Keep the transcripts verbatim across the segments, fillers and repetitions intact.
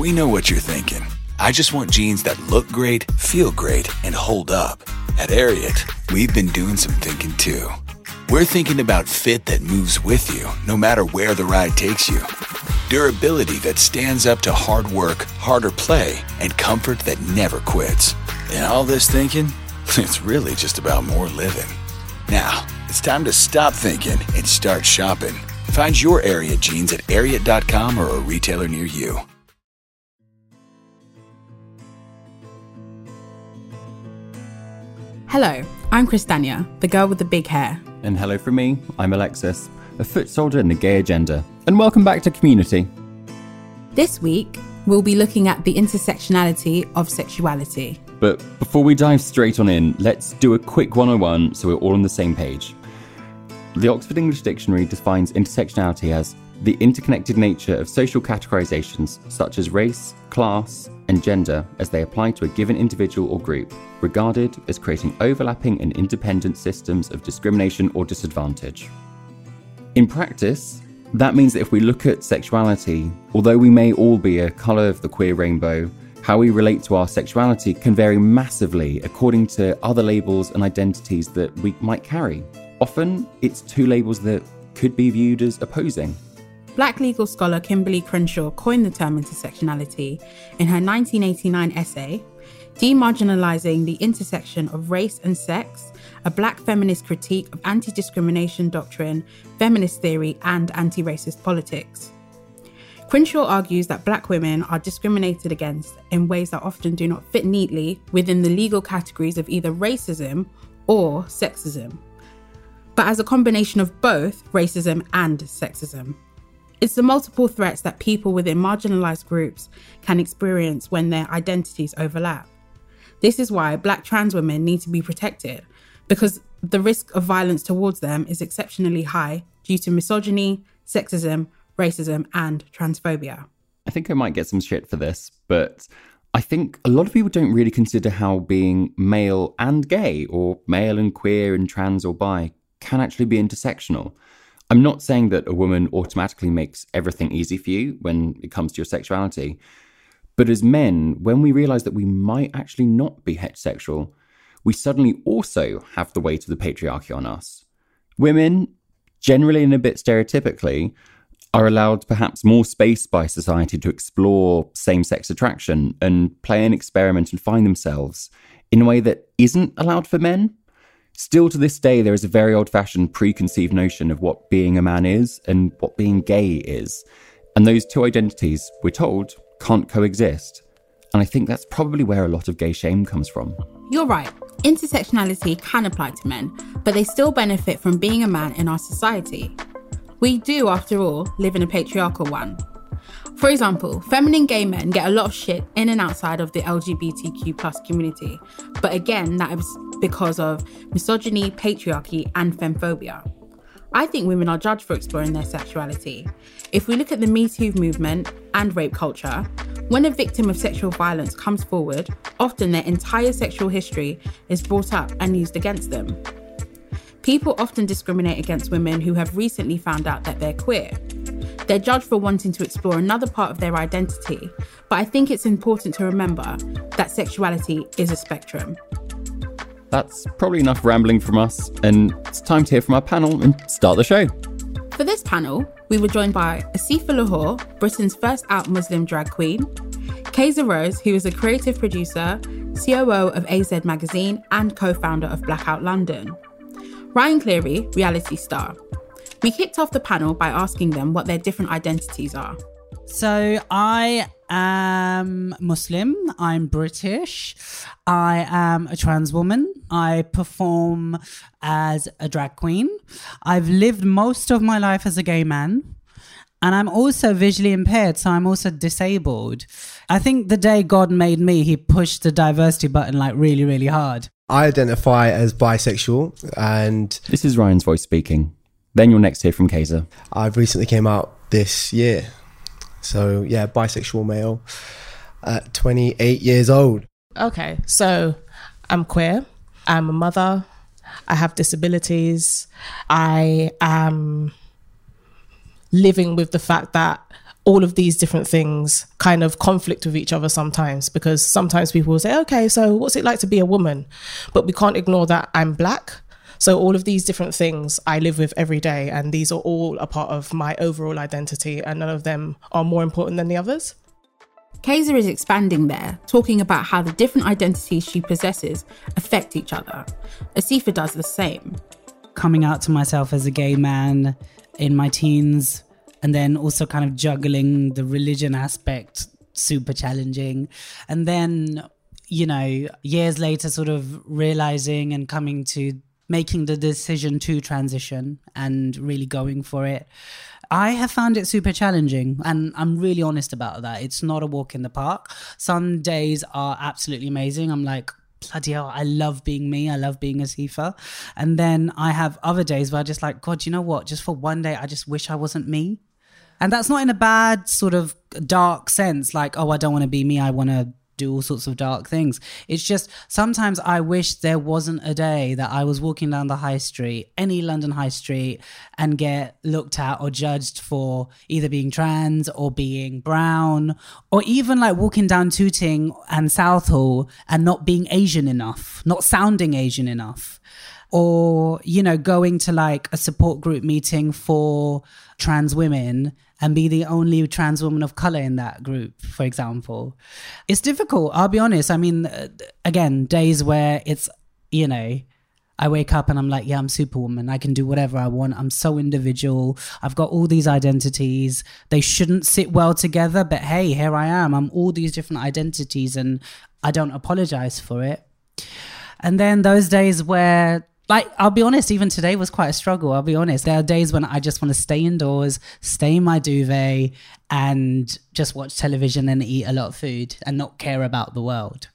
We know what you're thinking. I just want jeans that look great, feel great, and hold up. At Ariat, we've been doing some thinking too. We're thinking about fit that moves with you, no matter where the ride takes you. Durability that stands up to hard work, harder play, and comfort that never quits. And all this thinking, it's really just about more living. Now, it's time to stop thinking and start shopping. Find your Ariat jeans at ariat dot com or a retailer near you. Hello, I'm Christania, the girl with the big hair. And hello from me, I'm Alexis, a foot soldier in the gay agenda. And welcome back to Community. This week, we'll be looking at the intersectionality of sexuality. But before we dive straight on in, let's do a quick one oh one so we're all on the same page. The Oxford English Dictionary defines intersectionality as the interconnected nature of social categorizations such as race, class, and gender as they apply to a given individual or group, regarded as creating overlapping and independent systems of discrimination or disadvantage. In practice, that means that if we look at sexuality, although we may all be a colour of the queer rainbow, how we relate to our sexuality can vary massively according to other labels and identities that we might carry. Often, it's two labels that could be viewed as opposing. Black legal scholar Kimberly Crenshaw coined the term intersectionality in her nineteen eighty-nine essay, Demarginalizing the Intersection of Race and Sex, a Black feminist critique of anti-discrimination doctrine, feminist theory, and anti-racist politics. Crenshaw argues that Black women are discriminated against in ways that often do not fit neatly within the legal categories of either racism or sexism, but as a combination of both racism and sexism. It's the multiple threats that people within marginalised groups can experience when their identities overlap. This is why Black trans women need to be protected, because the risk of violence towards them is exceptionally high due to misogyny, sexism, racism, and transphobia. I think I might get some shit for this, but I think a lot of people don't really consider how being male and gay, or male and queer and trans or bi, can actually be intersectional. I'm not saying that a woman automatically makes everything easy for you when it comes to your sexuality. But as men, when we realise that we might actually not be heterosexual, we suddenly also have the weight of the patriarchy on us. Women, generally and a bit stereotypically, are allowed perhaps more space by society to explore same-sex attraction and play and experiment and find themselves in a way that isn't allowed for men. Still to this day, there is a very old-fashioned preconceived notion of what being a man is and what being gay is. And those two identities, we're told, can't coexist. And I think that's probably where a lot of gay shame comes from. You're right. Intersectionality can apply to men, but they still benefit from being a man in our society. We do, after all, live in a patriarchal one. For example, feminine gay men get a lot of shit in and outside of the L G B T Q plus community. But again, that is because of misogyny, patriarchy, and femphobia. I think women are judged for exploring their sexuality. If we look at the Me Too movement and rape culture, when a victim of sexual violence comes forward, often their entire sexual history is brought up and used against them. People often discriminate against women who have recently found out that they're queer. They're judged for wanting to explore another part of their identity, but I think it's important to remember that sexuality is a spectrum. That's probably enough rambling from us, and it's time to hear from our panel and start the show. For this panel, we were joined by Asifa Lahore, Britain's first out Muslim drag queen, Kaiser Rose, who is a creative producer, C O O of A Z Magazine and co-founder of Blackout London, Ryan Cleary, reality star. We kicked off the panel by asking them what their different identities are. So I am Muslim, I'm British, I am a trans woman, I perform as a drag queen, I've lived most of my life as a gay man, and I'm also visually impaired, so I'm also disabled. I think the day God made me, he pushed the diversity button like really, really hard. I identify as bisexual, and this is Ryan's voice speaking. Then you'll next hear from Kaiser. I've recently came out this year. So yeah, bisexual male at twenty-eight years old. Okay, so I'm queer. I'm a mother. I have disabilities. I am living with the fact that all of these different things kind of conflict with each other sometimes, because sometimes people will say, okay, so what's it like to be a woman? But we can't ignore that I'm black. So all of these different things I live with every day, and these are all a part of my overall identity, and none of them are more important than the others. Kaiser is expanding there, talking about how the different identities she possesses affect each other. Asifa does the same. Coming out to myself as a gay man in my teens, and then also kind of juggling the religion aspect, super challenging. And then, you know, years later sort of realizing and coming to making the decision to transition and really going for it. I have found it super challenging, and I'm really honest about that. It's not a walk in the park. Some days are absolutely amazing. I'm like, bloody hell, I love being me. I love being Asifa. And then I have other days where I just like, God, you know what? Just for one day, I just wish I wasn't me. And that's not in a bad sort of dark sense, like, oh, I don't want to be me. I want to do all sorts of dark things. It's just sometimes I wish there wasn't a day that I was walking down the high street, any London high street, and get looked at or judged for either being trans or being brown, or even like walking down Tooting and Southall and not being Asian enough, not sounding Asian enough. Or, you know, going to like a support group meeting for trans women and be the only trans woman of color in that group, for example. It's difficult, I'll be honest. I mean, again, days where it's, you know, I wake up and I'm like, yeah, I'm Superwoman. I can do whatever I want. I'm so individual. I've got all these identities. They shouldn't sit well together, but hey, here I am. I'm all these different identities and I don't apologize for it. And then those days where, like, I'll be honest, even today was quite a struggle. I'll be honest. There are days when I just want to stay indoors, stay in my duvet and just watch television and eat a lot of food and not care about the world.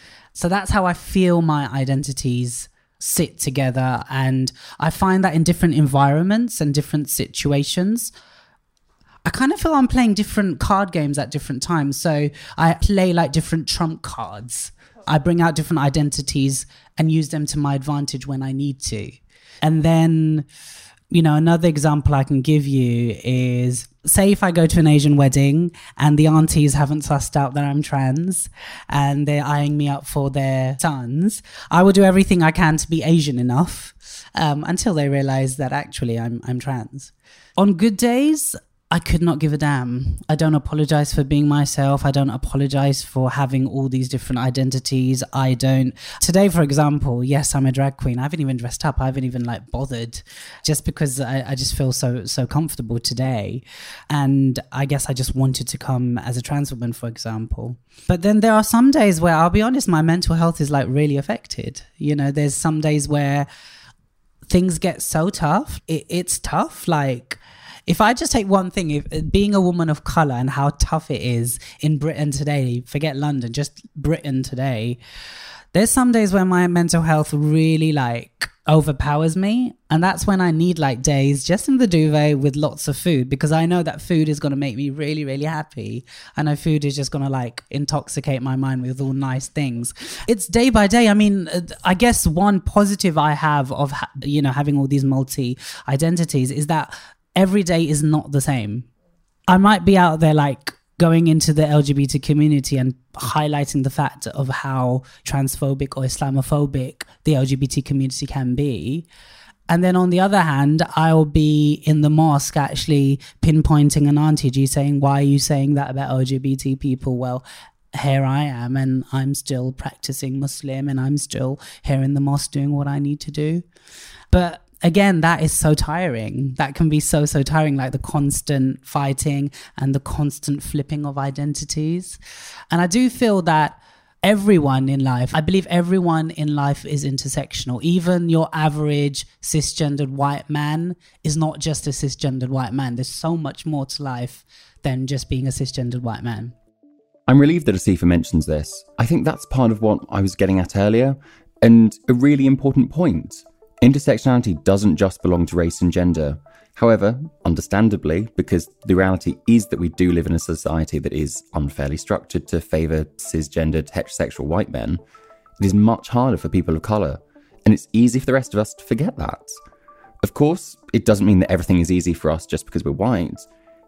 So that's how I feel my identities sit together. And I find that in different environments and different situations, I kind of feel I'm playing different card games at different times. So I play like different trump cards. I bring out different identities and use them to my advantage when I need to. And then, you know, another example I can give you is, say if I go to an Asian wedding and the aunties haven't sussed out that I'm trans and they're eyeing me up for their sons, I will do everything I can to be Asian enough um, until they realize that actually I'm I'm trans. On good days, I could not give a damn. I don't apologize for being myself. I don't apologize for having all these different identities. I don't. Today, for example, yes, I'm a drag queen. I haven't even dressed up. I haven't even like bothered just because I, I just feel so, so comfortable today. And I guess I just wanted to come as a trans woman, for example. But then there are some days where I'll be honest, my mental health is like really affected. You know, there's some days where things get so tough. It, it's tough. Like, if I just take one thing, if being a woman of colour and how tough it is in Britain today, forget London, just Britain today, there's some days where my mental health really like overpowers me. And that's when I need like days just in the duvet with lots of food, because I know that food is going to make me really, really happy. I know food is just going to like intoxicate my mind with all nice things. It's day by day. I mean, I guess one positive I have of, you know, having all these multi identities is that every day is not the same. I might be out there like going into the L G B T community and highlighting the fact of how transphobic or Islamophobic the L G B T community can be. And then on the other hand, I'll be in the mosque actually pinpointing an auntie G saying, why are you saying that about L G B T people? Well, here I am and I'm still practicing Muslim and I'm still here in the mosque doing what I need to do. But again, that is so tiring. That can be so, so tiring, like the constant fighting and the constant flipping of identities. And I do feel that everyone in life, I believe everyone in life is intersectional. Even your average cisgendered white man is not just a cisgendered white man. There's so much more to life than just being a cisgendered white man. I'm relieved that Asifa mentions this. I think that's part of what I was getting at earlier, and a really important point. Intersectionality doesn't just belong to race and gender. However, understandably, because the reality is that we do live in a society that is unfairly structured to favour cisgendered heterosexual white men, it is much harder for people of colour, and it's easy for the rest of us to forget that. Of course, it doesn't mean that everything is easy for us just because we're white.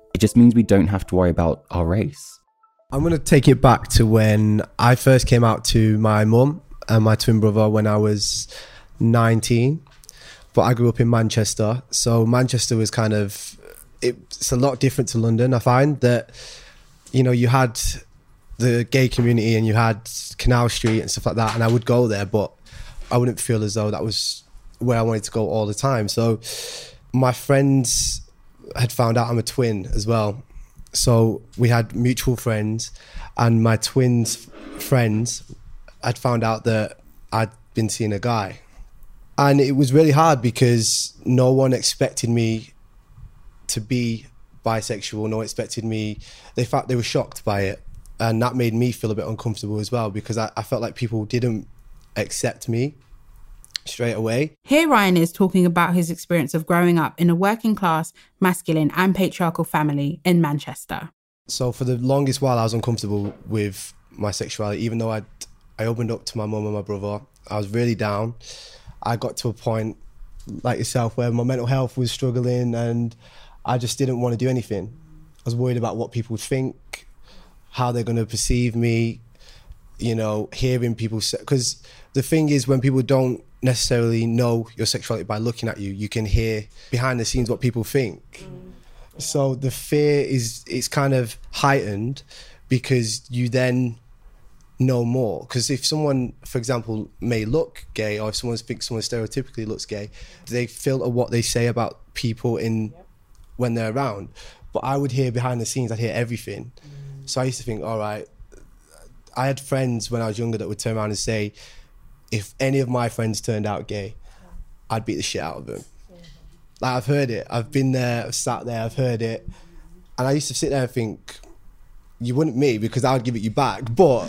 It just means we don't have to worry about our race. I'm going to take it back to when I first came out to my mum and my twin brother when I was nineteen. But I grew up in Manchester. So Manchester was kind of, it's a lot different to London. I find that, you know, you had the gay community and you had Canal Street and stuff like that. And I would go there, but I wouldn't feel as though that was where I wanted to go all the time. So my friends had found out I'm a twin as well. So we had mutual friends, and my twins' friends had found out that I'd been seeing a guy. And it was really hard because no one expected me to be bisexual. No one expected me. They felt they were shocked by it. And that made me feel a bit uncomfortable as well, because I, I felt like people didn't accept me straight away. Here Ryan is talking about his experience of growing up in a working class, masculine and patriarchal family in Manchester. So for the longest while I was uncomfortable with my sexuality, even though I I opened up to my mum and my brother. I was really down. I got to a point like yourself where my mental health was struggling and I just didn't want to do anything. I was worried about what people would think, how they're going to perceive me, you know, hearing people say, because the thing is when people don't necessarily know your sexuality by looking at you, you can hear behind the scenes what people think. Mm. So the fear is, it's kind of heightened because you then know more. Because if someone, for example, may look gay, or if someone thinks someone stereotypically looks gay, they filter what they say about people in yep. when they're around. But I would hear behind the scenes, I'd hear everything. Mm. So I used to think, all right, I had friends when I was younger that would turn around and say, if any of my friends turned out gay, I'd beat the shit out of them. Mm-hmm. Like, I've heard it. I've been there, I've sat there, I've heard it. And I used to sit there and think, you wouldn't me because I would give it you back. But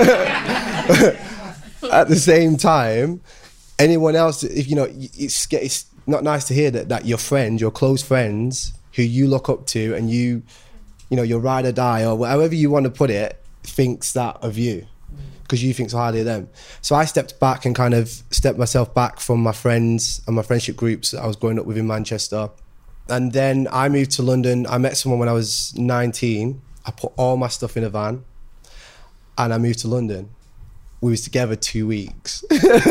at the same time, anyone else, if you know, it's, it's not nice to hear that, that your friends, your close friends, who you look up to and you, you know, your ride or die or however you want to put it, thinks that of you. Because you think so highly of them. So I stepped back and kind of stepped myself back from my friends and my friendship groups that I was growing up with in Manchester. And then I moved to London. I met someone when I was nineteen. I put all my stuff in a van and I moved to London. We was together two weeks.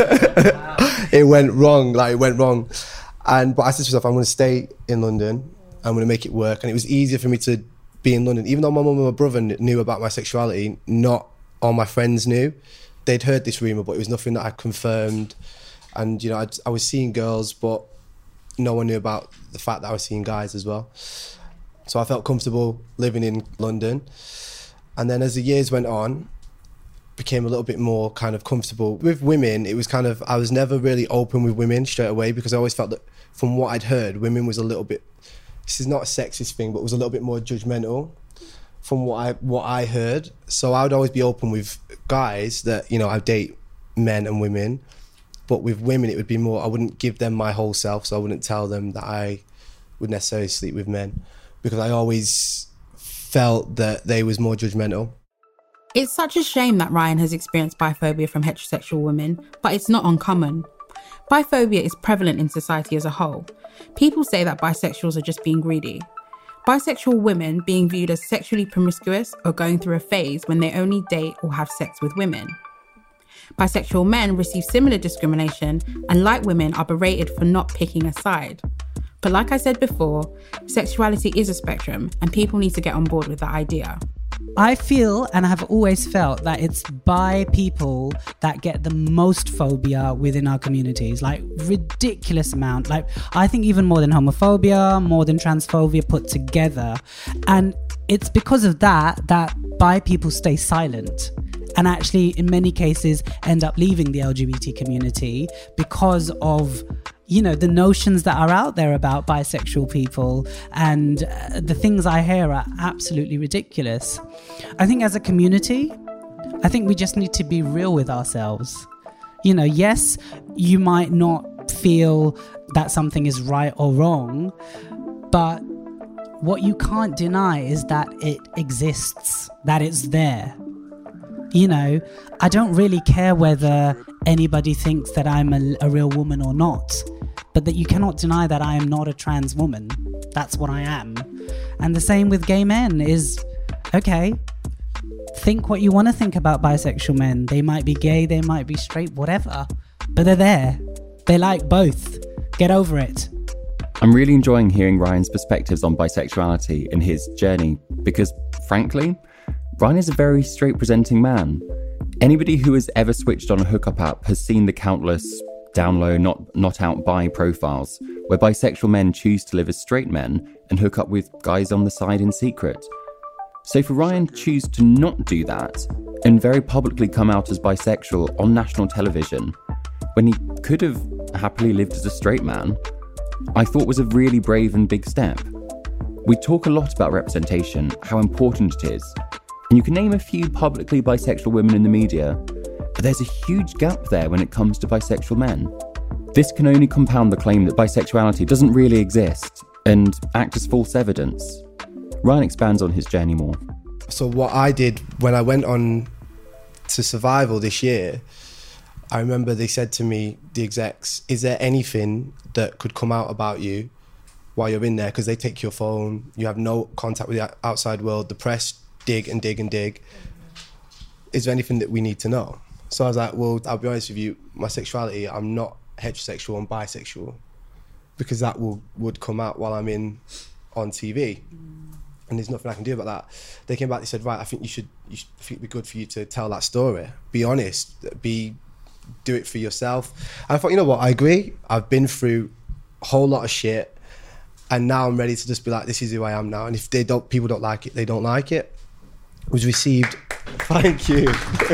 Wow. It went wrong, like it went wrong. And but I said to myself, I'm going to stay in London. I'm going to make it work. And it was easier for me to be in London. Even though my mum and my brother knew about my sexuality, not all my friends knew. They'd heard this rumour, but it was nothing that I confirmed. And, you know, I'd, I was seeing girls, but no one knew about the fact that I was seeing guys as well. So I felt comfortable living in London. And then as the years went on, became a little bit more kind of comfortable. With women, it was kind of, I was never really open with women straight away because I always felt that from what I'd heard, women was a little bit, this is not a sexist thing, but was a little bit more judgmental from what I what I heard. So I would always be open with guys that, you know, I date men and women. But with women, it would be more, I wouldn't give them my whole self. So I wouldn't tell them that I would necessarily sleep with men because I always felt that they was more judgmental. It's such a shame that Ryan has experienced biphobia from heterosexual women, but it's not uncommon. Biphobia is prevalent in society as a whole. People say that bisexuals are just being greedy. Bisexual women being viewed as sexually promiscuous or going through a phase when they only date or have sex with women. Bisexual men receive similar discrimination and, like women, are berated for not picking a side. But like I said before, sexuality is a spectrum and people need to get on board with that idea. I feel and have always felt that it's bi people that get the most phobia within our communities, like ridiculous amount. Like I think even more than homophobia, more than transphobia put together. And it's because of that that bi people stay silent and actually in many cases end up leaving the L G B T community because of, you know, the notions that are out there about bisexual people, and uh, the things I hear are absolutely ridiculous. I think as a community, I think we just need to be real with ourselves. You know, yes, you might not feel that something is right or wrong, but what you can't deny is that it exists, that it's there. You know, I don't really care whether anybody thinks that I'm a, a real woman or not, but that you cannot deny that I am not a trans woman. That's what I am. And the same with gay men is, okay, think what you want to think about bisexual men. They might be gay, they might be straight, whatever, but they're there. They like both. Get over it. I'm really enjoying hearing Ryan's perspectives on bisexuality and his journey because, frankly, Ryan is a very straight presenting man. Anybody who has ever switched on a hookup app has seen the countless down low, not, not out bi profiles where bisexual men choose to live as straight men and hook up with guys on the side in secret. So for Ryan to choose to not do that and very publicly come out as bisexual on national television when he could have happily lived as a straight man, I thought was a really brave and big step. We talk a lot about representation, how important it is, and you can name a few publicly bisexual women in the media, but there's a huge gap there when it comes to bisexual men. This can only compound the claim that bisexuality doesn't really exist and act as false evidence. Ryan expands on his journey more. So what I did when I went on to Survival this year, I remember they said to me, the execs, is there anything that could come out about you while you're in there? Because they take your phone, you have no contact with the outside world, the press dig and dig and dig. Is there anything that we need to know? So I was like, well, I'll be honest with you, my sexuality, I'm not heterosexual, I'm bisexual. Because that will would come out while I'm in on T V. And there's nothing I can do about that. They came back, they said, right, I think you should, you should I think it'd be good for you to tell that story. Be honest, be, do it for yourself. And I thought, you know what, I agree. I've been through a whole lot of shit. And now I'm ready to just be like, this is who I am now. And if they don't, people don't like it, they don't like it. It was received, thank you.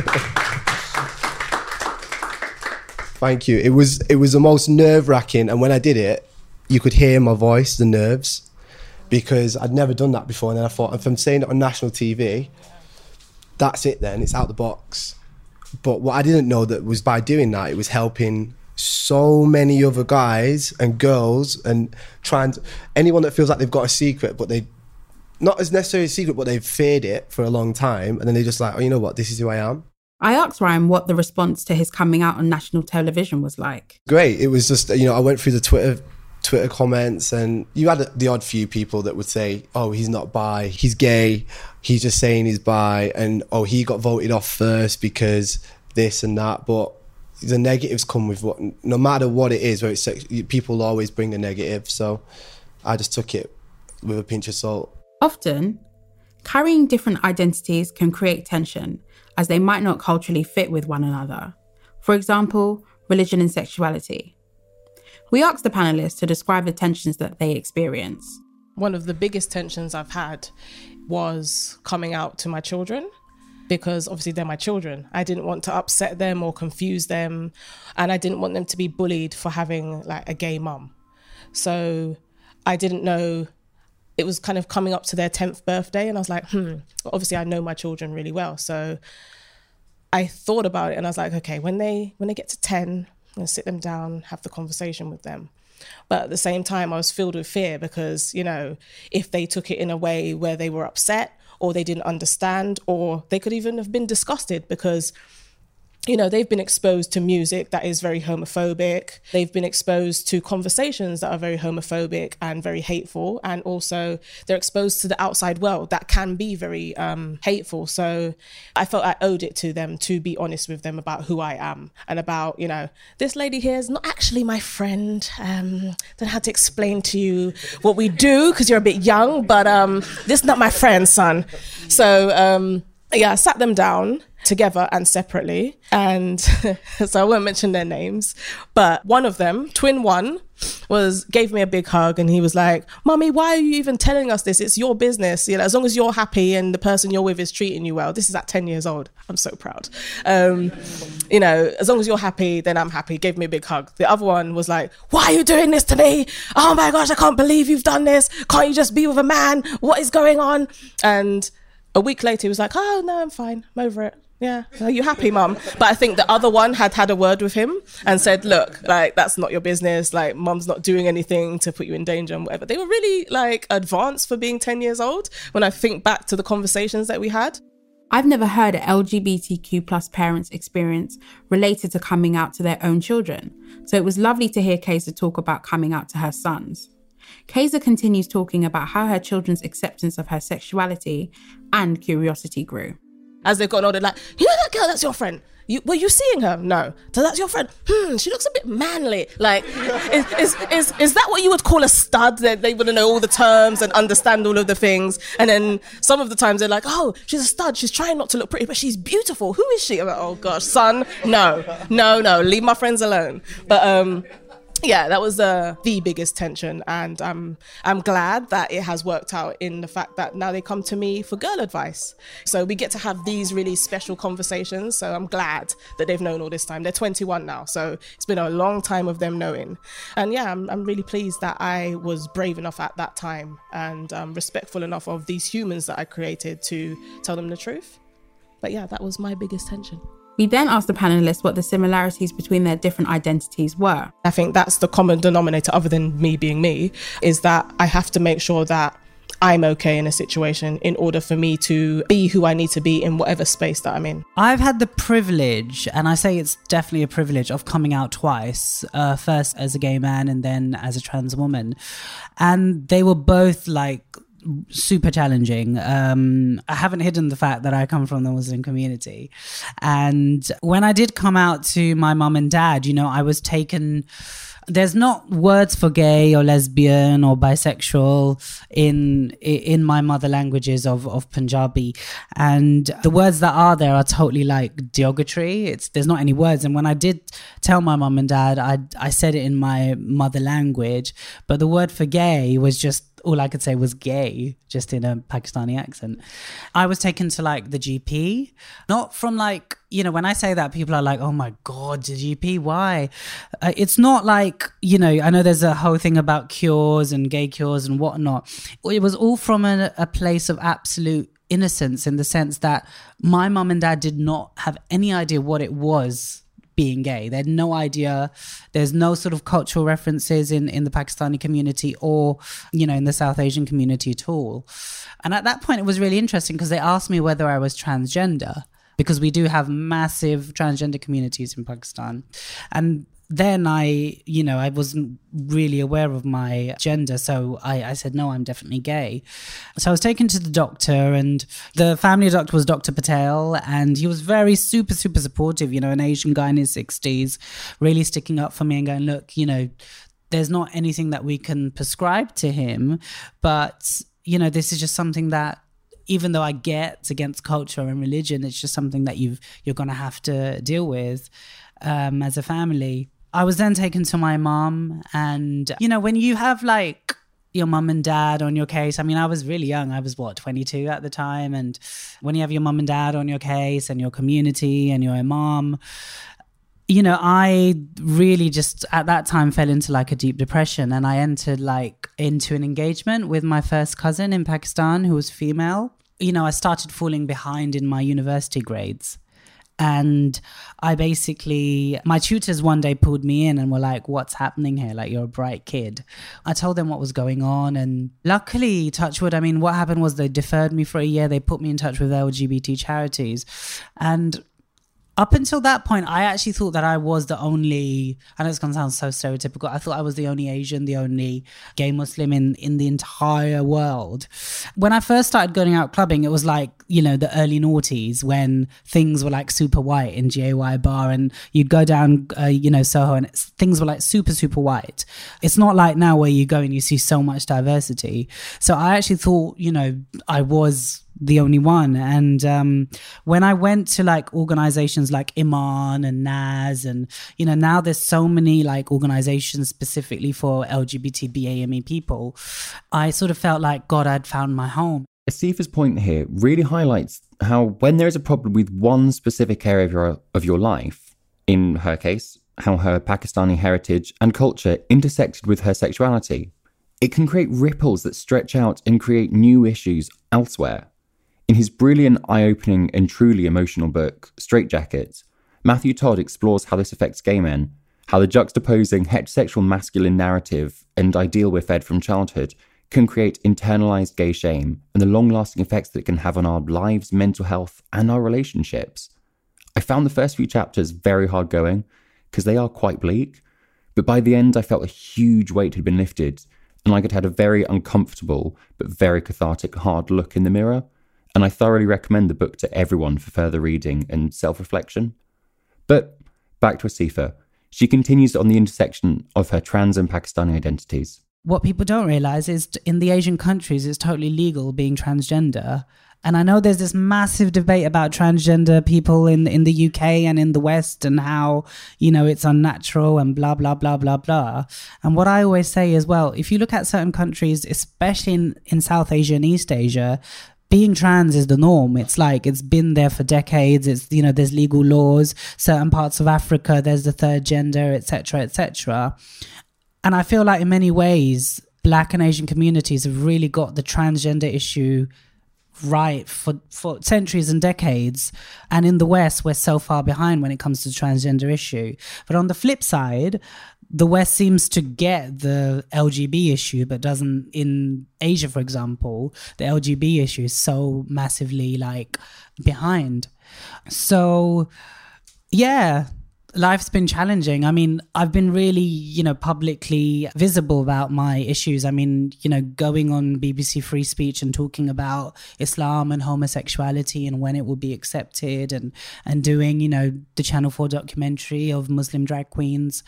Thank you. It was, it was the most nerve wracking. And when I did it, you could hear my voice, the nerves, because I'd never done that before. And then I thought, if I'm saying it on national T V, that's it then, it's out the box. But what I didn't know that was by doing that, it was helping so many other guys and girls and trying to, anyone that feels like they've got a secret, but they, not as necessarily a secret, but they've feared it for a long time. And then they're just like, oh, you know what, this is who I am. I asked Ryan what the response to his coming out on national television was like. Great. It was just, you know, I went through the Twitter Twitter comments and you had the odd few people that would say, oh, he's not bi, he's gay, he's just saying he's bi, and oh, he got voted off first because this and that. But the negatives come with what, no matter what it is, where it's sex, people always bring the negative. So I just took it with a pinch of salt. Often, carrying different identities can create tension as they might not culturally fit with one another. For example, religion and sexuality. We asked the panelists to describe the tensions that they experience. One of the biggest tensions I've had was coming out to my children, because obviously they're my children. I didn't want to upset them or confuse them, and I didn't want them to be bullied for having like a gay mum. So I didn't know, it was kind of coming up to their tenth birthday, and I was like, hmm, obviously I know my children really well. So I thought about it and I was like, okay, when they when they get to ten, I'm gonna sit them down, have the conversation with them. But at the same time, I was filled with fear because, you know, if they took it in a way where they were upset or they didn't understand, or they could even have been disgusted because, you know, they've been exposed to music that is very homophobic. They've been exposed to conversations that are very homophobic and very hateful. And also they're exposed to the outside world that can be very um, hateful. So I felt I owed it to them to be honest with them about who I am and about, you know, this lady here is not actually my friend. Um, don't have to explain to you what we do because you're a bit young, but um, this is not my friend, son. So um, yeah, I sat them down together and separately, and so I won't mention their names, but one of them, twin one, was gave me a big hug and he was like, "Mummy, why are you even telling us this? It's your business, you know, as long as you're happy and the person you're with is treating you well." This is at ten years old. I'm so proud. Um, you know, as long as you're happy, then I'm happy. Gave me a big hug. The other one was like, "Why are you doing this to me? Oh my gosh, I can't believe you've done this. Can't you just be with a man? What is going on?" And a week later he was like, "Oh no, I'm fine. I'm over it. Yeah, are you happy, mum?" But I think the other one had had a word with him and said, "Look, like, that's not your business. Like, mum's not doing anything to put you in danger and whatever." They were really like advanced for being ten years old when I think back to the conversations that we had. I've never heard an L G B T Q plus parents' experience related to coming out to their own children. So it was lovely to hear Kaysa talk about coming out to her sons. Kaiser continues talking about how her children's acceptance of her sexuality and curiosity grew. As they've gotten older, like, you know that girl, that's your friend. You, were you seeing her? No. So that's your friend. Hmm, she looks a bit manly. Like, is, is is is that what you would call a stud? That they wouldn't know all the terms and understand all of the things. And then some of the times they're like, oh, she's a stud. She's trying not to look pretty, but she's beautiful. Who is she? I'm like, oh gosh, son, no, no, no. Leave my friends alone. But um. Yeah, that was uh, the biggest tension, and um, I'm glad that it has worked out in the fact that now they come to me for girl advice. So we get to have these really special conversations, so I'm glad that they've known all this time. They're twenty-one now, so it's been a long time of them knowing. And yeah, I'm, I'm really pleased that I was brave enough at that time and um, respectful enough of these humans that I created to tell them the truth. But yeah, that was my biggest tension. We then asked the panelists what the similarities between their different identities were. I think that's the common denominator, other than me being me, is that I have to make sure that I'm okay in a situation in order for me to be who I need to be in whatever space that I'm in. I've had the privilege, and I say it's definitely a privilege, of coming out twice, uh, first as a gay man and then as a trans woman. And they were both like super challenging. Um, I haven't hidden the fact that I come from the Muslim community. And when I did come out to my mum and dad, you know, I was taken... There's not words for gay or lesbian or bisexual in in my mother languages of, of Punjabi. And the words that are there are totally like derogatory. It's there's not any words. And when I did tell my mum and dad, I I said it in my mother language, but the word for gay was just, all I could say was gay, just in a Pakistani accent. I was taken to like the G P, not from like, you know, when I say that, people are like, oh my God, the G P, why? Uh, it's not like, you know, I know there's a whole thing about cures and gay cures and whatnot. It was all from a, a place of absolute innocence, in the sense that my mum and dad did not have any idea what it was being gay. They had no idea. There's no sort of cultural references in, in the Pakistani community or, you know, in the South Asian community at all. And at that point, it was really interesting because they asked me whether I was transgender, because we do have massive transgender communities in Pakistan. And then I, you know, I wasn't really aware of my gender. So I, I said, no, I'm definitely gay. So I was taken to the doctor, and the family doctor was Doctor Patel. And he was very super, super supportive, you know, an Asian guy in his sixties, really sticking up for me and going, look, you know, there's not anything that we can prescribe to him. But, you know, this is just something that, even though I get against culture and religion, it's just something that you've, you're going to have to deal with um, as a family. I was then taken to my mom, and, you know, when you have like your mum and dad on your case, I mean, I was really young. I was what, twenty-two at the time. And when you have your mum and dad on your case and your community and your imam, you know, I really just at that time fell into like a deep depression, and I entered like into an engagement with my first cousin in Pakistan who was female. You know, I started falling behind in my university grades. And I basically, my tutors one day pulled me in and were like, what's happening here? Like, you're a bright kid. I told them what was going on. And luckily, touch wood, I mean, what happened was they deferred me for a year. They put me in touch with L G B T charities. And up until that point, I actually thought that I was the only, I know it's going to sound so stereotypical, I thought I was the only Asian, the only gay Muslim in, in the entire world. When I first started going out clubbing, it was like, you know, the early noughties when things were like super white in G A Y bar, and you'd go down, uh, you know, Soho, and it's, things were like super, super white. It's not like now where you go and you see so much diversity. So I actually thought, you know, I was the only one. And um, when I went to like organizations like Iman and N A Z, and, you know, now there's so many like organizations specifically for L G B T B A M E people, I sort of felt like, God, I'd found my home. Asifa's point here really highlights how when there is a problem with one specific area of your, of your life, in her case, how her Pakistani heritage and culture intersected with her sexuality, it can create ripples that stretch out and create new issues elsewhere. In his brilliant, eye-opening and truly emotional book, Straitjacket, Matthew Todd explores how this affects gay men, how the juxtaposing heterosexual masculine narrative and ideal we're fed from childhood can create internalized gay shame and the long-lasting effects that it can have on our lives, mental health, and our relationships. I found the first few chapters very hard going because they are quite bleak, but by the end I felt a huge weight had been lifted and like I'd had a very uncomfortable but very cathartic hard look in the mirror. And I thoroughly recommend the book to everyone for further reading and self-reflection. But back to Asifa. She continues on the intersection of her trans and Pakistani identities. What people don't realise is in the Asian countries, it's totally legal being transgender. And I know there's this massive debate about transgender people in, in the U K and in the West and how, you know, it's unnatural and blah, blah, blah, blah, blah. And what I always say is, well, if you look at certain countries, especially in, in South Asia and East Asia, being trans is the norm. It's like, it's been there for decades. It's, you know, there's legal laws. Certain parts of Africa, there's the third gender, et cetera, et cetera. And I feel like in many ways, Black and Asian communities have really got the transgender issue right for, for centuries and decades. And in the West, we're so far behind when it comes to the transgender issue. But on the flip side, the West seems to get the L G B issue, but doesn't. In Asia, for example, the L G B issue is so massively like behind. So yeah, life's been challenging. I mean, I've been really, you know, publicly visible about my issues. I mean, you know, going on B B C Free Speech and talking about Islam and homosexuality and when it will be accepted, and and doing, you know, the Channel four documentary of Muslim drag queens.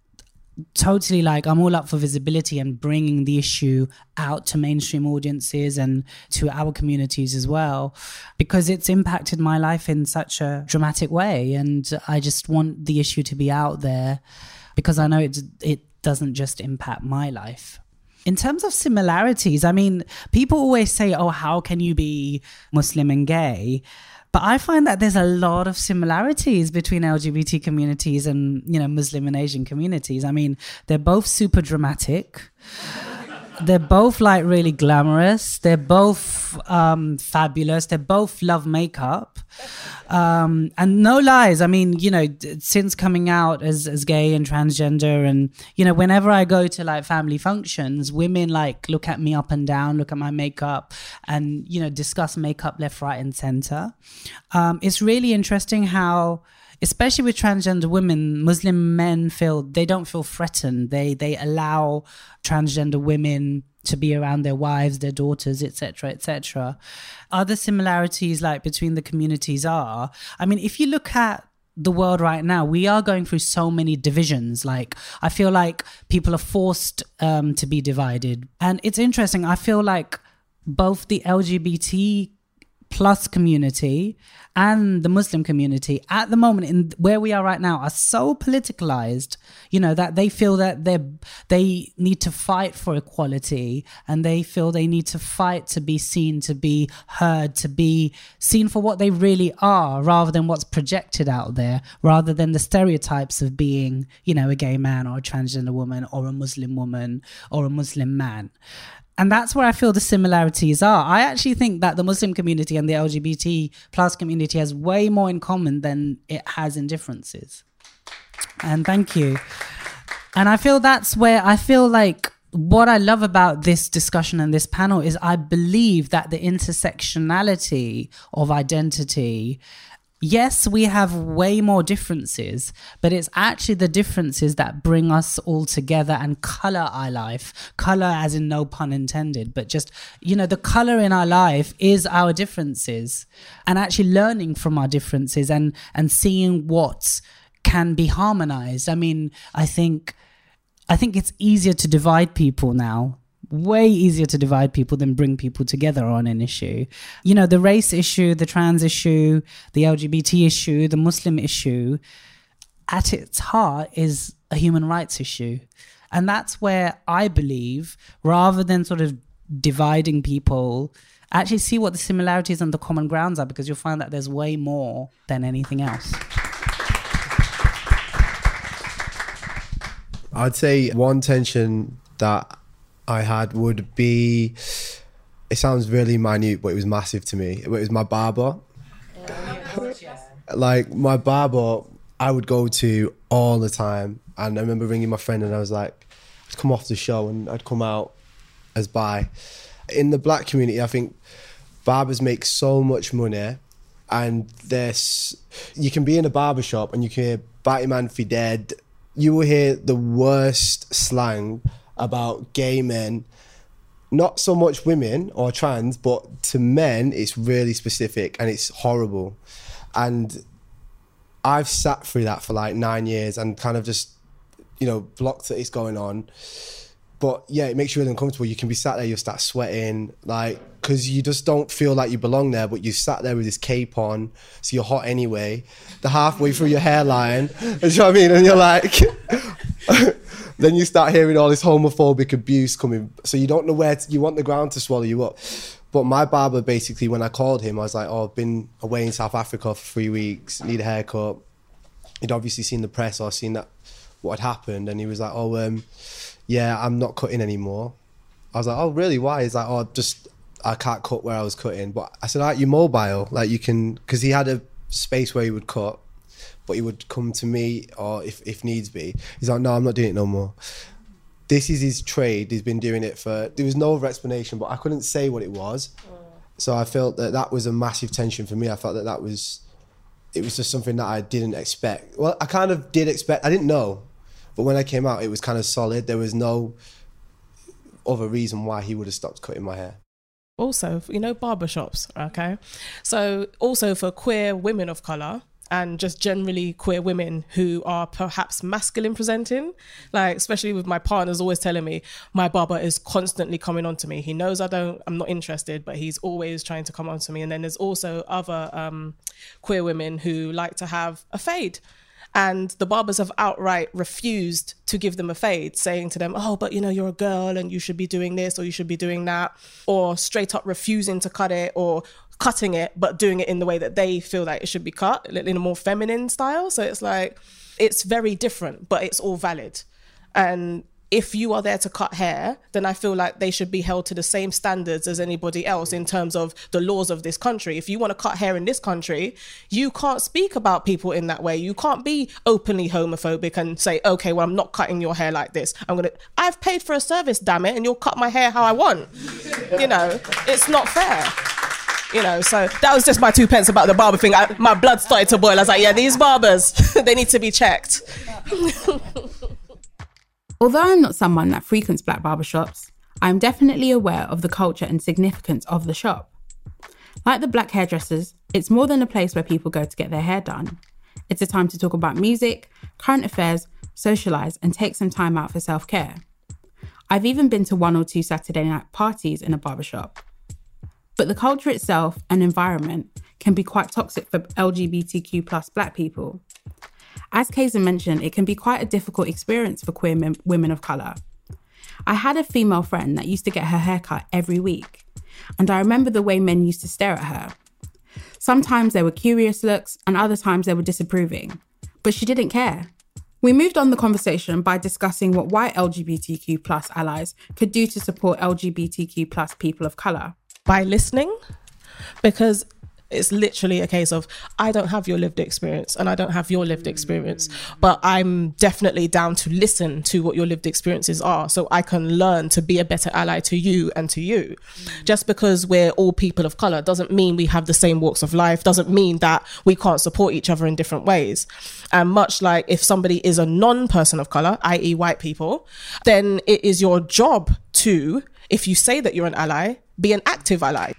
Totally, like, I'm all up for visibility and bringing the issue out to mainstream audiences and to our communities as well, because it's impacted my life in such a dramatic way. And I just want the issue to be out there because I know it, it doesn't just impact my life. In terms of similarities, I mean, people always say, oh, how can you be Muslim and gay? But I find that there's a lot of similarities between L G B T communities and, you know, Muslim and Asian communities. I mean, they're both super dramatic. They're both like really glamorous. They're both um, fabulous. They both love makeup. Um, and no lies. I mean, you know, since coming out as, as gay and transgender, and, you know, whenever I go to like family functions, women like look at me up and down, look at my makeup and, you know, discuss makeup left, right and center. Um, it's really interesting how, especially with transgender women, Muslim men feel, they don't feel threatened. They they allow transgender women to be around their wives, their daughters, et cetera, et cetera. Other similarities like between the communities are, I mean, if you look at the world right now, we are going through so many divisions. Like, I feel like people are forced um, to be divided. And it's interesting. I feel like both the L G B T plus community and the Muslim community at the moment, in where we are right now, are so politicalized, you know, that they feel that they they need to fight for equality, and they feel they need to fight to be seen, to be heard, to be seen for what they really are, rather than what's projected out there, rather than the stereotypes of being, you know, a gay man or a transgender woman or a Muslim woman or a Muslim man. And that's where I feel the similarities are. I actually think that the Muslim community and the L G B T plus community has way more in common than it has in differences. And thank you. And I feel that's where I feel like what I love about this discussion and this panel is I believe that the intersectionality of identity, yes, we have way more differences, but it's actually the differences that bring us all together and color our life. Color as in no pun intended, but just, you know, the color in our life is our differences, and actually learning from our differences and, and seeing what can be harmonized. I mean, I think, I think it's easier to divide people now. Way easier to divide people than bring people together on an issue. You know, the race issue, the trans issue, the L G B T issue, the Muslim issue, at its heart is a human rights issue. And that's where I believe, rather than sort of dividing people, actually see what the similarities and the common grounds are, because you'll find that there's way more than anything else. I'd say one tension that I had would be, it sounds really minute, but it was massive to me. It was my barber. Yeah. Like, my barber, I would go to all the time. And I remember ringing my friend and I was like, I'd come off the show and I'd come out as bi. In the Black community, I think barbers make so much money, and there's, you can be in a barber shop and you can hear Batty Man fi dead. You will hear the worst slang about gay men. Not so much women or trans, but to men, it's really specific and it's horrible. And I've sat through that for like nine years and kind of just, you know, blocked that it's going on. But yeah, it makes you really uncomfortable. You can be sat there, you'll start sweating, like, because you just don't feel like you belong there, but you sat there with this cape on, so you're hot anyway. The halfway through your hairline, you know what I mean? And you're like... Then you start hearing all this homophobic abuse coming. So you don't know where to, you want the ground to swallow you up. But my barber basically, when I called him, I was like, oh, I've been away in South Africa for three weeks, need a haircut. He'd obviously seen the press or seen that what had happened. And he was like, oh, um, yeah, I'm not cutting anymore. I was like, oh, really? Why? He's like, oh, just, I can't cut where I was cutting. But I said, all right, you're mobile. Like you can, because he had a space where he would cut. But he would come to me, or if, if needs be. He's like, no, I'm not doing it no more. This is his trade. He's been doing it for... There was no other explanation, but I couldn't say what it was. So I felt that that was a massive tension for me. I felt that that was... It was just something that I didn't expect. Well, I kind of did expect... I didn't know. But when I came out, it was kind of solid. There was no other reason why he would have stopped cutting my hair. Also, you know, barbershops, okay? So also for queer women of colour, and just generally queer women who are perhaps masculine presenting, like especially with my partners always telling me, my barber is constantly coming on to me. He knows I don't, I'm not interested, but he's always trying to come on to me. And then there's also other um, queer women who like to have a fade. And the barbers have outright refused to give them a fade, saying to them, oh, but you know, you're a girl and you should be doing this or you should be doing that, or straight up refusing to cut it, or cutting it, but doing it in the way that they feel like it should be cut, in a more feminine style. So it's like, it's very different, but it's all valid. And if you are there to cut hair, then I feel like they should be held to the same standards as anybody else in terms of the laws of this country. If you want to cut hair in this country, you can't speak about people in that way. You can't be openly homophobic and say, okay, well, I'm not cutting your hair like this. I'm going to, I've paid for a service, damn it, and you'll cut my hair how I want. You know, it's not fair. You know, so that was just my two pence about the barber thing. I, my blood started to boil. I was like, yeah, these barbers, they need to be checked. Although I'm not someone that frequents black barbershops, I'm definitely aware of the culture and significance of the shop. Like the black hairdressers, it's more than a place where people go to get their hair done. It's a time to talk about music, current affairs, socialise, and take some time out for self-care. I've even been to one or two Saturday night parties in a barbershop. But the culture itself and environment can be quite toxic for L G B T Q plus black people. As Kayser mentioned, it can be quite a difficult experience for queer m- women of colour. I had a female friend that used to get her hair cut every week, and I remember the way men used to stare at her. Sometimes there were curious looks, and other times they were disapproving, but she didn't care. We moved on the conversation by discussing what white L G B T Q plus allies could do to support L G B T Q plus people of colour. By listening, because it's literally a case of, I don't have your lived experience and I don't have your lived experience, but I'm definitely down to listen to what your lived experiences are so I can learn to be a better ally to you and to you. Mm. Just because we're all people of colour doesn't mean we have the same walks of life, doesn't mean that we can't support each other in different ways. And much like if somebody is a non-person of colour, that is white people, then it is your job to, if you say that you're an ally, be an active ally.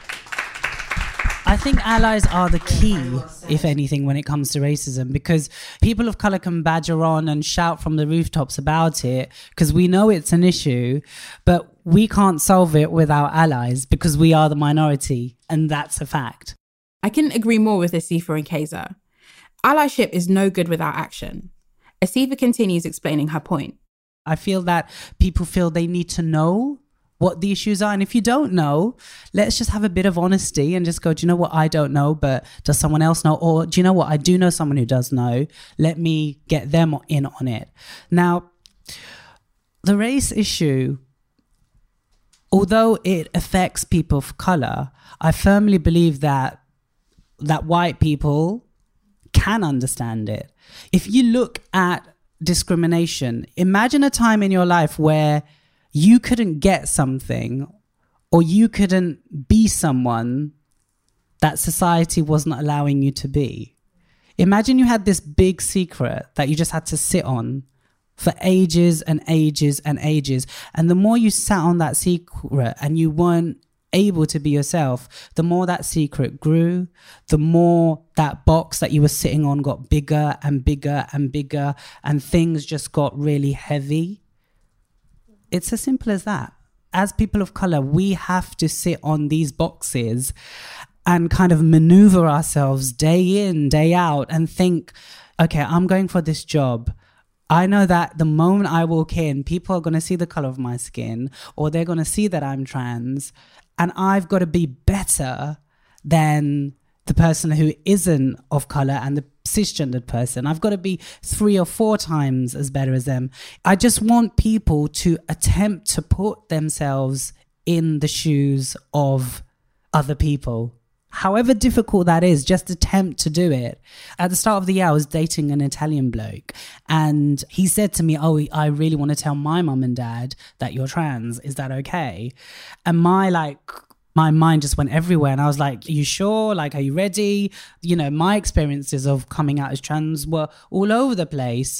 I think allies are the key, if anything, when it comes to racism, because people of colour can badger on and shout from the rooftops about it because we know it's an issue, but we can't solve it without allies because we are the minority, and that's a fact. I couldn't agree more with Asifa and Kayser. Allyship is no good without action. Asifa continues explaining her point. I feel that people feel they need to know what the issues are. And if you don't know, let's just have a bit of honesty and just go, do you know what? I don't know, but does someone else know? Or do you know what? I do know someone who does know. Let me get them in on it. Now, the race issue, although it affects people of color, I firmly believe that that white people can understand it. If you look at discrimination, imagine a time in your life where you couldn't get something or you couldn't be someone that society wasn't allowing you to be. Imagine you had this big secret that you just had to sit on for ages and ages and ages. And the more you sat on that secret and you weren't able to be yourself, the more that secret grew, the more that box that you were sitting on got bigger and bigger and bigger, and things just got really heavy. It's as simple as that. As people of color, we have to sit on these boxes and kind of maneuver ourselves day in, day out, and think, okay, I'm going for this job. I know that the moment I walk in, people are going to see the color of my skin, or they're going to see that I'm trans, and I've got to be better than the person who isn't of color and the cisgendered person. I've got to be three or four times as better as them. I just want people to attempt to put themselves in the shoes of other people. However difficult that is, just attempt to do it. At the start of the year, I was dating an Italian bloke, and he said to me, oh, I really want to tell my mum and dad that you're trans. Is that okay? And my like... my mind just went everywhere. And I was like, are you sure? Like, are you ready? You know, my experiences of coming out as trans were all over the place.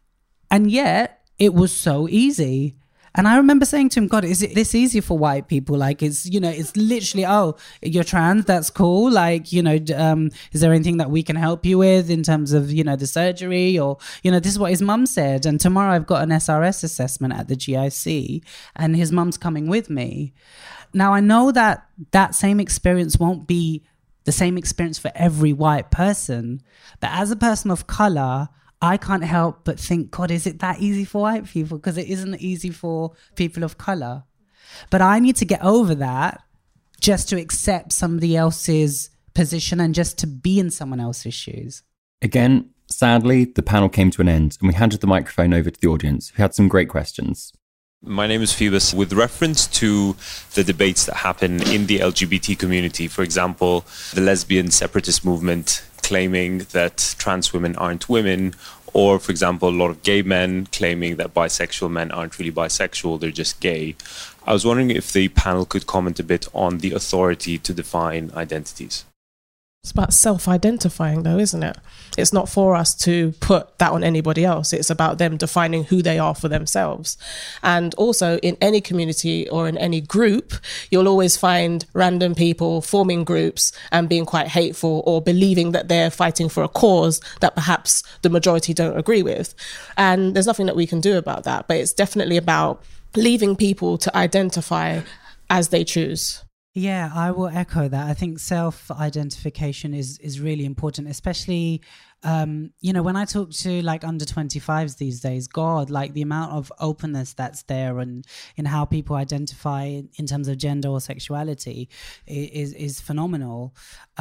And yet it was so easy. And I remember saying to him, God, is it this easy for white people? Like, it's, you know, it's literally, oh, you're trans, that's cool. Like, you know, um, is there anything that we can help you with in terms of, you know, the surgery? Or, you know, this is what his mum said. And tomorrow I've got an S R S assessment at the G I C, and his mum's coming with me. Now, I know that that same experience won't be the same experience for every white person. But as a person of color, I can't help but think, God, is it that easy for white people? Because it isn't easy for people of color. But I need to get over that just to accept somebody else's position and just to be in someone else's shoes. Again, sadly, the panel came to an end and we handed the microphone over to the audience, who had some great questions. My name is Phoebus. With reference to the debates that happen in the L G B T community, for example, the lesbian separatist movement claiming that trans women aren't women, or, for example, a lot of gay men claiming that bisexual men aren't really bisexual, they're just gay. I was wondering if the panel could comment a bit on the authority to define identities. It's about self-identifying though, isn't it? It's not for us to put that on anybody else. It's about them defining who they are for themselves. And also in any community or in any group, you'll always find random people forming groups and being quite hateful or believing that they're fighting for a cause that perhaps the majority don't agree with. And there's nothing that we can do about that. But it's definitely about leaving people to identify as they choose. Yeah, I will echo that. I think self-identification is is really important, especially, um, you know, when I talk to like under twenty-fives these days, God, like the amount of openness that's there and in how people identify in terms of gender or sexuality is, is phenomenal.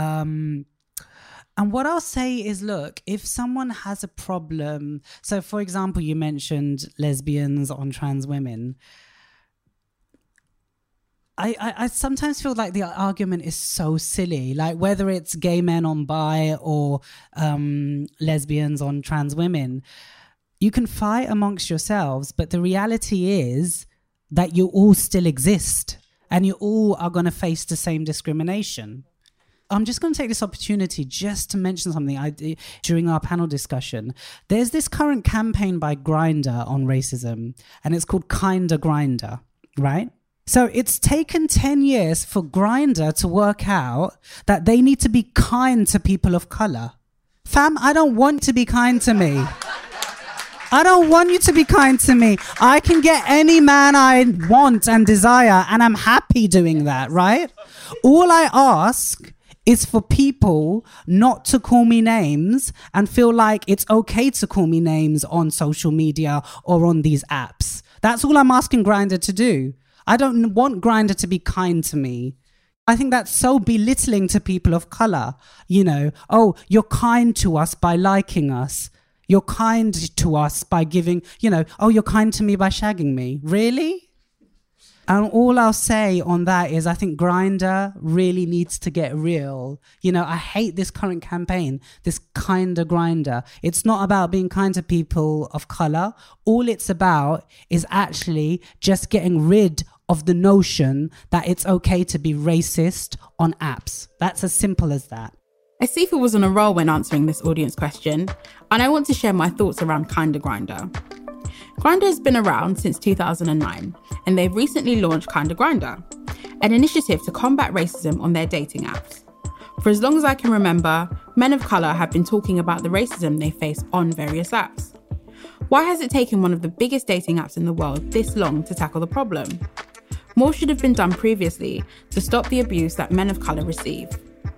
Um, and what I'll say is, look, if someone has a problem, so for example, you mentioned lesbians on trans women, I, I, I sometimes feel like the argument is so silly, like whether it's gay men on bi or um, lesbians on trans women, you can fight amongst yourselves, but the reality is that you all still exist and you all are going to face the same discrimination. I'm just going to take this opportunity just to mention something I did during our panel discussion. There's this current campaign by Grindr on racism, and it's called Kinda Grindr, right? So it's taken ten years for Grindr to work out that they need to be kind to people of color. Fam, I don't want to be kind to me. I don't want you to be kind to me. I can get any man I want and desire, and I'm happy doing that, right? All I ask is for people not to call me names and feel like it's okay to call me names on social media or on these apps. That's all I'm asking Grindr to do. I don't want Grindr to be kind to me. I think that's so belittling to people of color. You know, oh, you're kind to us by liking us. You're kind to us by giving, you know, oh, you're kind to me by shagging me. Really? And all I'll say on that is I think Grindr really needs to get real. You know, I hate this current campaign, this Kinda Grindr. It's not about being kind to people of color. All it's about is actually just getting rid of the notion that it's okay to be racist on apps. That's as simple as that. Asifa was on a roll when answering this audience question, and I want to share my thoughts around Kinda Grindr. Grindr has been around since two thousand nine, and they've recently launched Kinda Grindr, an initiative to combat racism on their dating apps. For as long as I can remember, men of colour have been talking about the racism they face on various apps. Why has it taken one of the biggest dating apps in the world this long to tackle the problem? More should have been done previously to stop the abuse that men of colour receive.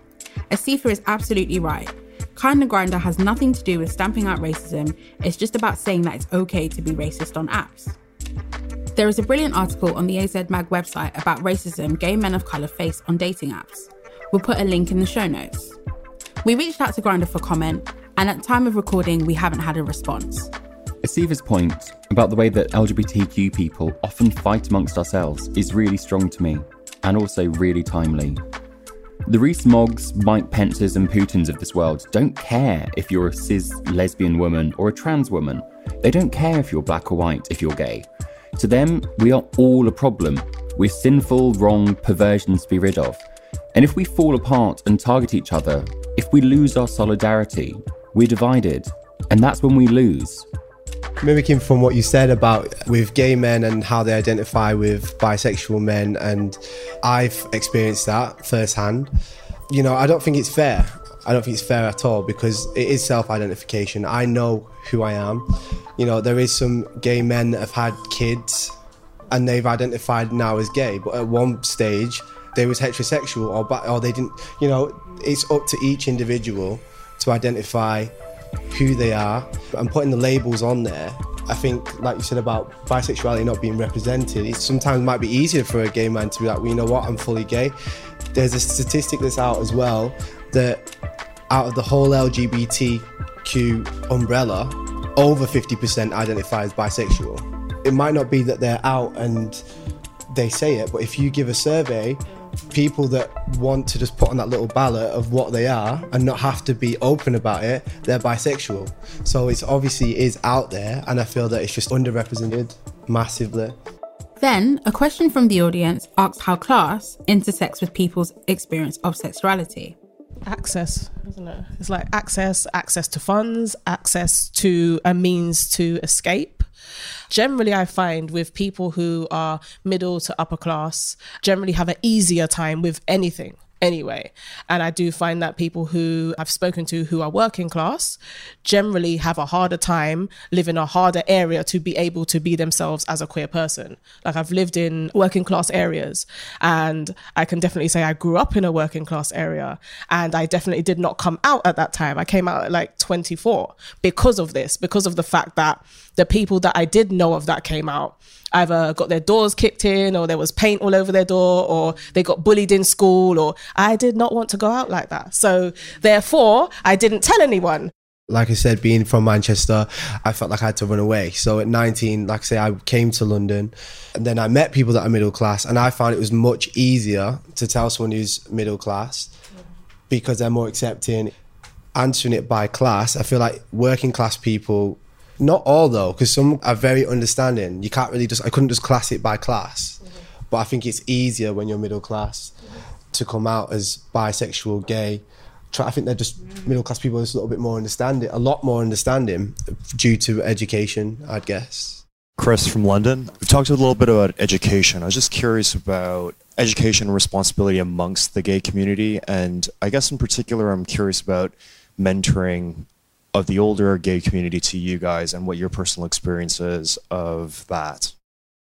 Asifa is absolutely right. Kinda Grindr has nothing to do with stamping out racism, it's just about saying that it's okay to be racist on apps. There is a brilliant article on the A Z Mag website about racism gay men of colour face on dating apps. We'll put a link in the show notes. We reached out to Grindr for comment, and at the time of recording, we haven't had a response. Asifa's point about the way that L G B T Q people often fight amongst ourselves is really strong to me, and also really timely. The Rees Moggs, Mike Pences and Putins of this world don't care if you're a cis lesbian woman or a trans woman. They don't care if you're black or white, if you're gay. To them, we are all a problem. We're sinful, wrong perversions to be rid of. And if we fall apart and target each other, if we lose our solidarity, we're divided. And that's when we lose. Mimicking from what you said about with gay men and how they identify with bisexual men, and I've experienced that firsthand. You know, I don't think it's fair. I don't think it's fair at all, because it is self-identification. I know who I am. You know, there is some gay men that have had kids and they've identified now as gay, but at one stage they was heterosexual, or bi- or they didn't. You know, it's up to each individual to identify who they are, and putting the labels on there. I think, like you said about bisexuality not being represented, it sometimes might be easier for a gay man to be like, well, you know what, I'm fully gay. There's a statistic that's out as well that out of the whole L G B T Q umbrella, over fifty percent identify as bisexual. It might not be that they're out and they say it, but if you give a survey, people that want to just put on that little ballot of what they are and not have to be open about it, they're bisexual. So it's obviously is out there, and I feel that it's just underrepresented massively. Then, a question from the audience asked how class intersects with people's experience of sexuality. Access, isn't it? It's like access, access to funds, access to a means to escape. Generally, I find with people who are middle to upper class, generally have an easier time with anything anyway. And I do find that people who I've spoken to who are working class generally have a harder time, live in a harder area to be able to be themselves as a queer person. Like, I've lived in working class areas, and I can definitely say I grew up in a working class area, and I definitely did not come out at that time. I came out at like twenty-four because of this, because of the fact that the people that I did know of that came out either got their doors kicked in, or there was paint all over their door, or they got bullied in school, or I did not want to go out like that. So therefore, I didn't tell anyone. Like I said, being from Manchester, I felt like I had to run away. So at nineteen, like I say, I came to London, and then I met people that are middle class, and I found it was much easier to tell someone who's middle class because they're more accepting. Answering it by class, I feel like working class people, not all though, because some are very understanding. You can't really just, I couldn't just class it by class. Mm-hmm. But I think it's easier when you're middle class mm-hmm. to come out as bisexual, gay. I think they're just, mm-hmm. middle class people are just a little bit more understanding, a lot more understanding due to education, I'd guess. Chris from London. We've talked a little bit about education. I was just curious about education and responsibility amongst the gay community. And I guess in particular, I'm curious about mentoring of the older gay community to you guys and what your personal experience is of that.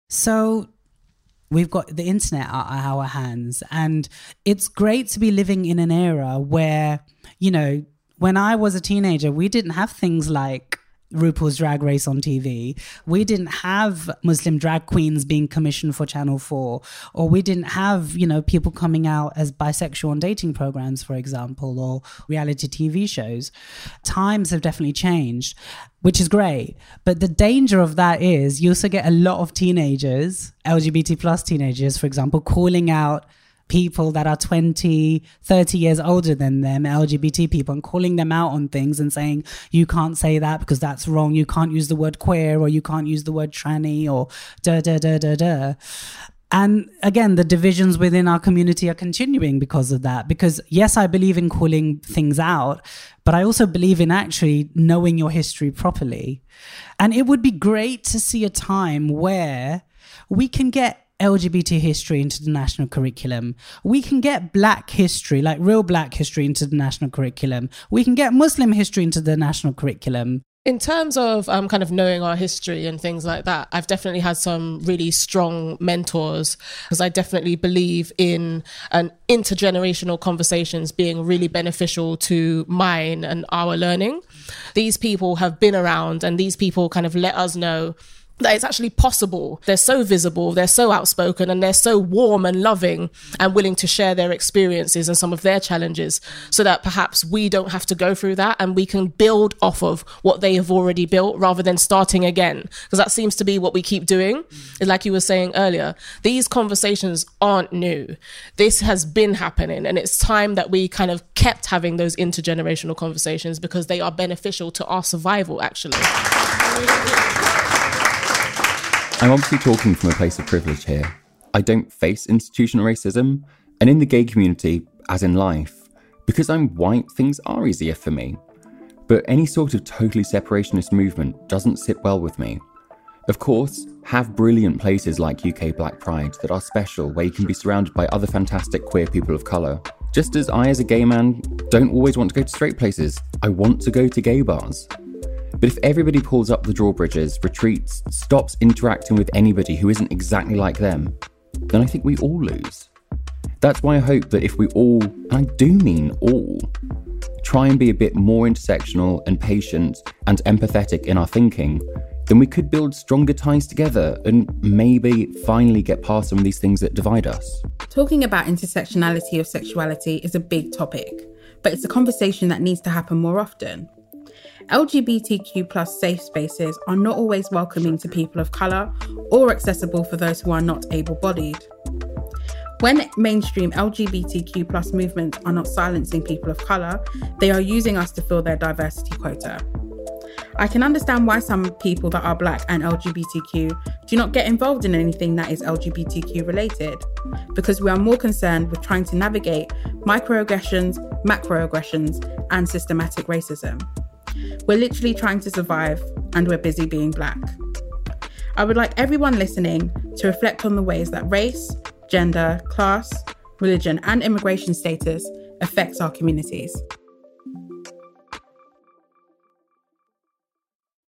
So we've got the internet at our hands, and it's great to be living in an era where, you know, when I was a teenager, we didn't have things like RuPaul's Drag Race on T V. We didn't have Muslim drag queens being commissioned for Channel four, or we didn't have, you know, people coming out as bisexual on dating programs, for example, or reality T V shows. Times have definitely changed, which is great. But the danger of that is you also get a lot of teenagers, L G B T plus teenagers, for example, calling out people that are twenty, thirty years older than them, L G B T people, and calling them out on things and saying, you can't say that because that's wrong. You can't use the word queer, or you can't use the word tranny, or da, da, da, da, da. And again, the divisions within our community are continuing because of that. Because yes, I believe in calling things out, but I also believe in actually knowing your history properly. And it would be great to see a time where we can get L G B T history into the national curriculum. We can get Black history, like real Black history, into the national curriculum. We can get Muslim history into the national curriculum. In terms of um, kind of knowing our history and things like that, I've definitely had some really strong mentors, because I definitely believe in an intergenerational conversations being really beneficial to mine and our learning. These people have been around, and these people kind of let us know that it's actually possible. They're so visible, they're so outspoken, and they're so warm and loving and willing to share their experiences and some of their challenges, so that perhaps we don't have to go through that and we can build off of what they have already built rather than starting again. Because that seems to be what we keep doing. Like you were saying earlier, these conversations aren't new. This has been happening, and it's time that we kind of kept having those intergenerational conversations, because they are beneficial to our survival, actually. I'm obviously talking from a place of privilege here. I don't face institutional racism, and in the gay community, as in life, because I'm white, things are easier for me. But any sort of totally separationist movement doesn't sit well with me. Of course, have brilliant places like U K Black Pride that are special, where you can be surrounded by other fantastic queer people of colour. Just as I, as a gay man, don't always want to go to straight places, I want to go to gay bars. But if everybody pulls up the drawbridges, retreats, stops interacting with anybody who isn't exactly like them, then I think we all lose. That's why I hope that if we all, and I do mean all, try and be a bit more intersectional and patient and empathetic in our thinking, then we could build stronger ties together and maybe finally get past some of these things that divide us. Talking about intersectionality of sexuality is a big topic, but it's a conversation that needs to happen more often. L G B T Q plus safe spaces are not always welcoming to people of colour or accessible for those who are not able-bodied. When mainstream L G B T Q plus movements are not silencing people of colour, they are using us to fill their diversity quota. I can understand why some people that are Black and L G B T Q do not get involved in anything that is L G B T Q related, because we are more concerned with trying to navigate microaggressions, macroaggressions, and systematic racism. We're literally trying to survive, and we're busy being Black. I would like everyone listening to reflect on the ways that race, gender, class, religion, and immigration status affects our communities.